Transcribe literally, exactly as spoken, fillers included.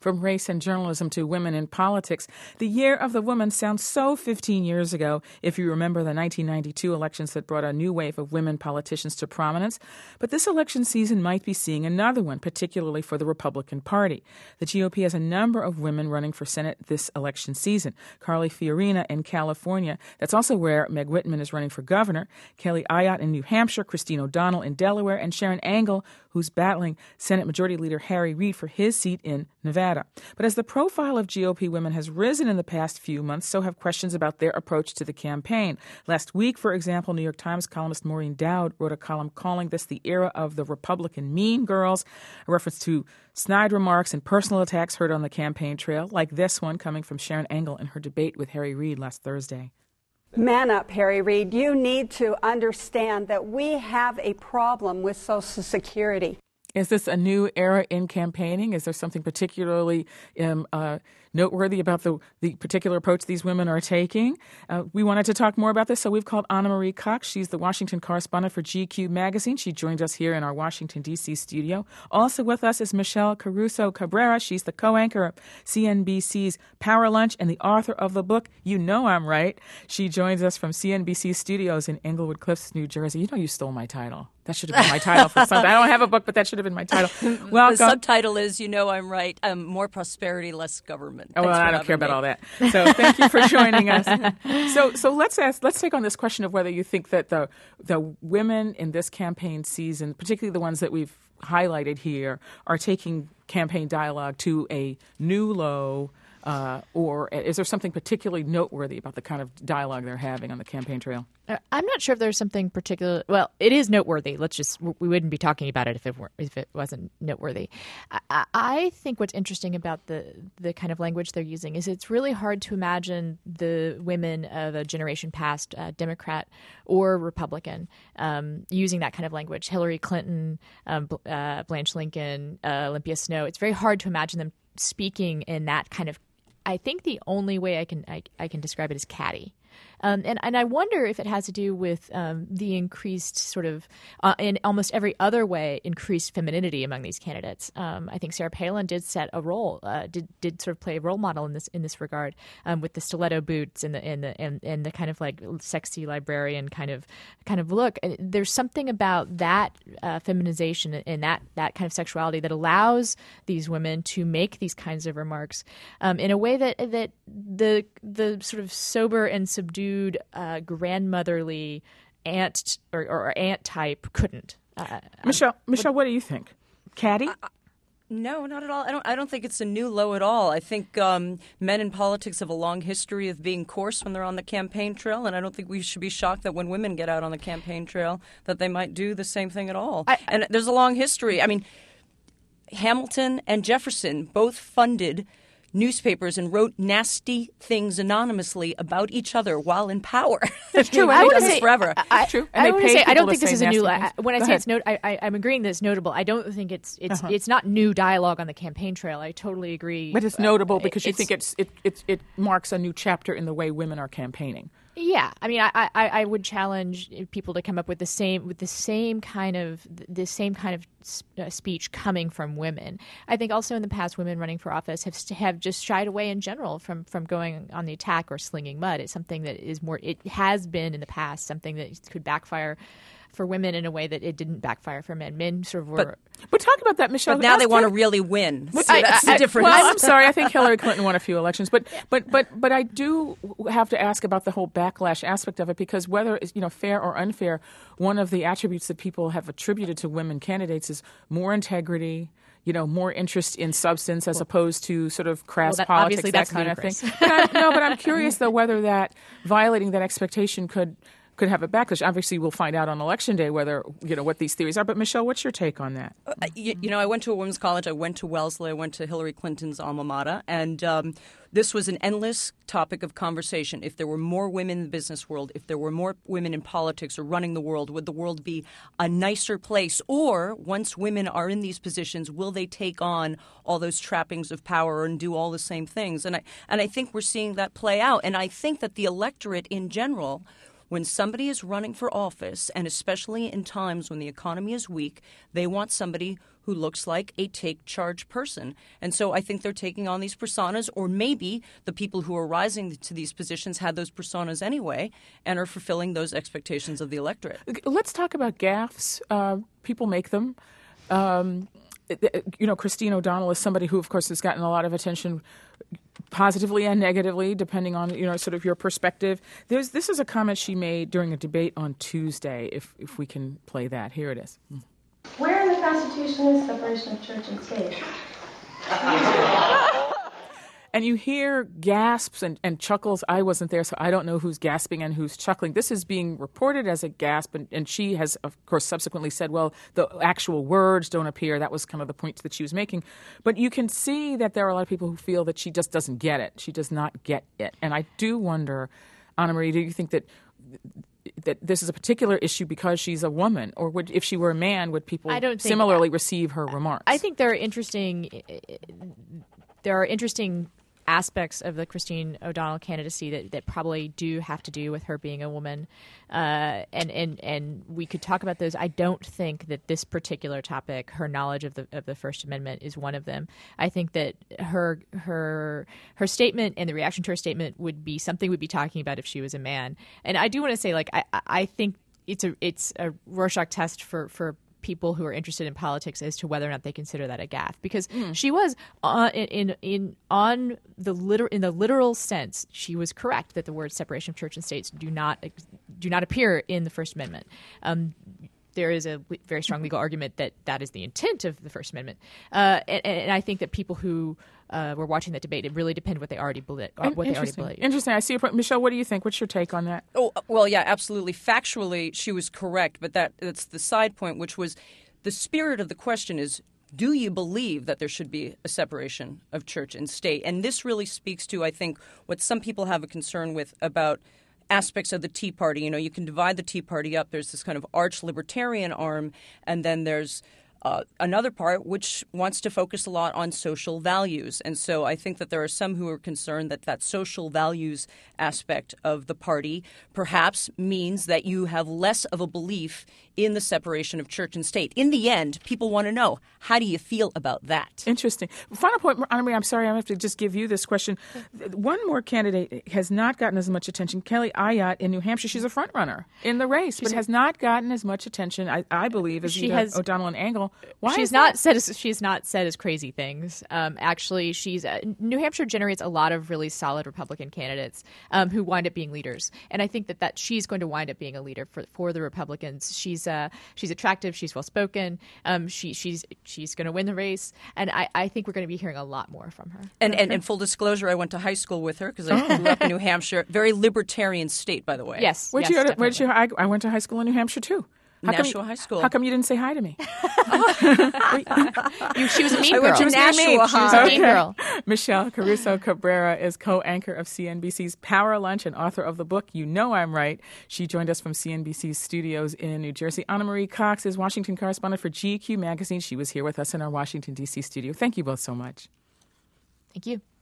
From race and journalism to women in politics, the year of the woman sounds so fifteen years ago if you remember the nineteen ninety-two elections that brought a new wave of women politicians to prominence. But this election season might be seeing another one, particularly for the Republican Party. The G O P has a number of women running for Senate this election season. Carly Fiorina in California. That's also where Meg Whitman is running for governor. Kelly Ayotte in New Hampshire. Christine O'Donnell in Delaware. And Sharon Angle, who's battling Senate Majority Leader Harry Reid for his seat in Nevada. But as the profile of G O P women has risen in the past few months, so have questions about their approach to the campaign. Last week, for example, New York Times columnist Maureen Dowd wrote a column calling this the era of the Republican mean girls, a reference to snide remarks and personal attacks heard on the campaign trail, like this one coming from Sharon Angle in her debate with Harry Reid last Thursday. Man up, Harry Reid. You need to understand that we have a problem with Social Security. Is this a new era in campaigning? Is there something particularly um, uh, noteworthy about the, the particular approach these women are taking? Uh, we wanted to talk more about this, so we've called Anna Marie Cox. She's the Washington correspondent for G Q magazine. She joined us here in our Washington, D C studio. Also with us is Michelle Caruso Cabrera. She's the co-anchor of C N B C's Power Lunch and the author of the book, You Know I'm Right. She joins us from C N B C studios in Englewood Cliffs, New Jersey. You know you stole my title. That should have been my title for something. I don't have a book, but that should have been my title. Well, the go. subtitle is, You Know I'm Right, um, More Prosperity, Less Government. Oh, well, I don't care about all that. So thank you for joining us. So so let's ask, let's take on this question of whether you think that the the women in this campaign season, particularly the ones that we've highlighted here, are taking campaign dialogue to a new low, uh, or is there something particularly noteworthy about the kind of dialogue they're having on the campaign trail? Uh, I'm not sure if there's something particular. Well, it is noteworthy. Let's just we wouldn't be talking about it if it were if it wasn't noteworthy. I, I think what's interesting about the the kind of language they're using is it's really hard to imagine the women of a generation past, uh, Democrat or Republican, um, using that kind of language. Hillary Clinton, um, uh, Blanche Lincoln, uh, Olympia Snowe. It's very hard to imagine them speaking in that kind of. I think the only way I can I, I can describe it is catty. Um, and, and I wonder if it has to do with um, the increased sort of, uh, in almost every other way, increased femininity among these candidates. Um, I think Sarah Palin did set a role, uh, did did sort of play a role model in this in this regard, um, with the stiletto boots and the and the and, and the kind of like sexy librarian kind of kind of look. There's something about that uh, feminization and that that kind of sexuality that allows these women to make these kinds of remarks um, in a way that that the the sort of sober and subdued Uh, grandmotherly aunt or, or aunt type couldn't. Uh, Michelle, Michelle, what do you think? Catty? Uh, no, not at all. I don't. I don't think it's a new low at all. I think um, men in politics have a long history of being coarse when they're on the campaign trail, and I don't think we should be shocked that when women get out on the campaign trail that they might do the same thing at all. I, and there's a long history. I mean, Hamilton and Jefferson both funded newspapers and wrote nasty things anonymously about each other while in power. That's true. I would say forever. I, I, true. I, I, say, I don't think this is a new. I, when I Go say ahead. it's not, I, I, I'm agreeing that it's notable. I don't think it's it's Uh-huh. it's not new dialogue on the campaign trail. I totally agree. But it's notable Uh, because you it's- think it's it, it it marks a new chapter in the way women are campaigning. Yeah, I mean, I, I, I would challenge people to come up with the same with the same kind of the same kind of uh, speech coming from women. I think also in the past, women running for office have have just shied away in general from, from going on the attack or slinging mud. It's something that is more. It has been in the past something that could backfire for women in a way that it didn't backfire for men. Men sort of were. But, but talk about that, Michelle. But now they Ask want her- to really win. But So I- that's I- the difference. Well, I'm sorry. I think Hillary Clinton won a few elections, but but but but I do have to ask about the whole backlash aspect of it, because whether it's, you know, fair or unfair, one of the attributes that people have attributed to women candidates is more integrity. You know, more interest in substance as opposed to sort of crass Well, that- politics, obviously that that's kind ludicrous. of thing. But I, no, but I'm curious though whether that violating that expectation could. could have a backlash. Obviously, we'll find out on Election Day whether, you know, what these theories are. But, Michelle, what's your take on that? Uh, you, you know, I went to a women's college. I went to Wellesley. I went to Hillary Clinton's alma mater. And um, this was an endless topic of conversation. If there were more women in the business world, if there were more women in politics or running the world, would the world be a nicer place? Or once women are in these positions, will they take on all those trappings of power and do all the same things? And I, and I think we're seeing that play out. And I think that the electorate in general, when somebody is running for office, and especially in times when the economy is weak, they want somebody who looks like a take-charge person. And so I think they're taking on these personas, or maybe the people who are rising to these positions had those personas anyway and are fulfilling those expectations of the electorate. Let's talk about gaffes. Uh, people make them. Um, you know, Christine O'Donnell is somebody who, of course, has gotten a lot of attention positively and negatively, depending on, you know, sort of your perspective. There's This is a comment she made during a debate on Tuesday, if if we can play that. Here it is. Where in the Constitution is separation of church and state? And you hear gasps and, and chuckles. I wasn't there, so I don't know who's gasping and who's chuckling. This is being reported as a gasp, and, and she has, of course, subsequently said, well, the actual words don't appear. That was kind of the point that she was making. But you can see that there are a lot of people who feel that she just doesn't get it. She does not get it. And I do wonder, Anna Marie, do you think that that this is a particular issue because she's a woman, or would, if she were a man, would people I don't think, similarly receive her remarks? I think there are interesting, there are interesting aspects of the Christine O'Donnell candidacy that, that probably do have to do with her being a woman, uh, and and and we could talk about those. I don't think that this particular topic, her knowledge of the of the First Amendment, is one of them. I think that her her her statement and the reaction to her statement would be something we'd be talking about if she was a man. And I do want to say, like, I I think it's a it's a Rorschach test for for. people who are interested in politics as to whether or not they consider that a gaffe, because mm. she was uh, in, in in on the liter in the literal sense, she was correct that the words separation of church and state do not do not appear in the First Amendment. Um, there is a very strong legal argument that that is the intent of the First Amendment, uh, and, and I think that people who uh, were watching that debate, it really depends what they already believe. What they already believe. Interesting. I see your point. Michelle, what do you think? What's your take on that? Oh, well, yeah, absolutely. Factually, she was correct, but that that's the side point, which was the spirit of the question is, do you believe that there should be a separation of church and state? And this really speaks to, I think, what some people have a concern with about aspects of the Tea Party. You know, you can divide the Tea Party up. There's this kind of arch-libertarian arm, and then there's uh, another part which wants to focus a lot on social values. And so I think that there are some who are concerned that that social values aspect of the party perhaps means that you have less of a belief in the separation of church and state. In the end, people want to know, how do you feel about that? Interesting. Final point, Anna Marie, I'm sorry, I have to just give you this question. One more candidate has not gotten as much attention. Kelly Ayotte in New Hampshire. She's a front runner in the race, she's but a, has not gotten as much attention, I, I believe, as she has, O'Donnell and Angle. Why she's not said as, she's not said as crazy things. Um, actually, she's uh, New Hampshire generates a lot of really solid Republican candidates um, who wind up being leaders, and I think that, that she's going to wind up being a leader for for the Republicans. She's uh, she's attractive, she's well spoken, um, she she's she's going to win the race, and I, I think we're going to be hearing a lot more from her. And and, and full disclosure, I went to high school with her because I grew up in New Hampshire, very libertarian state, by the way. Yes, where'd yes, you go to, definitely. where'd you? I, I went to high school in New Hampshire too. How Nashua come, High School. How come you didn't say hi to me? you, she was a mean I girl. went to Nashua She was a mean girl. Michelle Caruso Cabrera is co-anchor of C N B C's Power Lunch and author of the book You Know I'm Right. She joined us from C N B C's studios in New Jersey. Anna Marie Cox is Washington correspondent for G Q Magazine. She was here with us in our Washington, D C studio. Thank you both so much. Thank you.